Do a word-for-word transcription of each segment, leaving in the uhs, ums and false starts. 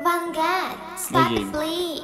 Vanguard, start please.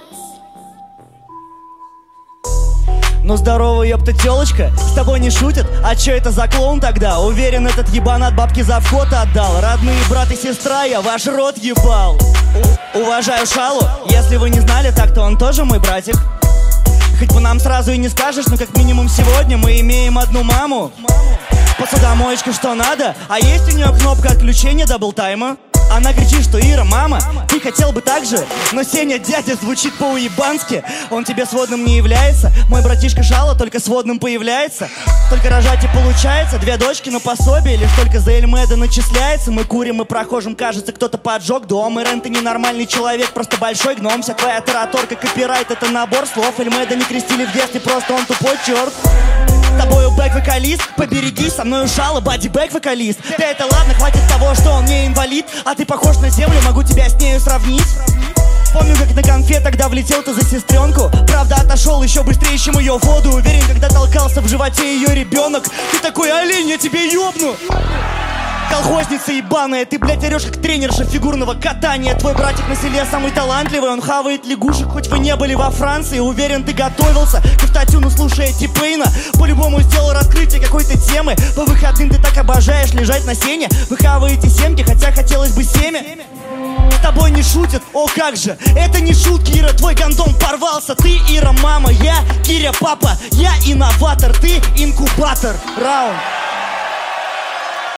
Ну здорово, ёпта, тёлочка, с тобой не шутят? А чё это за клоун тогда? Уверен, этот ебанат бабки за вход отдал. Родные брат и сестра, я ваш рот ебал. У Уважаю Шалу, если вы не знали, так-то он тоже мой братик. Хоть по нам сразу и не скажешь, но как минимум сегодня мы имеем одну маму. Посудомоечка что надо, а есть у нее кнопка отключения даблтайма. Она кричит, что Ира, мама, ты хотел бы так же? Но Сеня, дядя, звучит по-уебански. Он тебе сводным не является. Мой братишка Шала только сводным появляется. Только рожать и получается. Две дочки на пособие, лишь только за Эльмеда начисляется. Мы курим и прохожим, кажется, кто-то поджег дом. И Рен, ты ненормальный человек, просто большой гном. Вся твоя тараторка, копирайт, это набор слов. Эльмеда не крестили в детстве, просто он тупой черт. С тобою бэк-вокалист, поберегись, со мною Шала, бади бэк-вокалист. Да это ладно, хватит того, что он не инвалид. А ты похож на землю, могу тебя с нею сравнить. Помню, как на конфе тогда влетел ты за сестренку. Правда, отошел еще быстрее, чем ее воду. Уверен, когда толкался в животе ее ребенок. Ты такой: олень, я тебе ёбну. Колхозница ебаная, ты, блядь, орешь как тренерша фигурного катания. Твой братик на селе самый талантливый, он хавает лягушек, хоть вы не были во Франции. Уверен, ты готовился к автотюну, слушая Типейна. По-любому сделал раскрытие какой-то темы. По выходным ты так обожаешь лежать на сене. Вы хаваете семки, хотя хотелось бы семя. С тобой не шутят, о как же. Это не шутки, Ира, твой гондон порвался. Ты, Ира, мама, я, Киря, папа. Я инноватор, ты инкубатор. Раунд.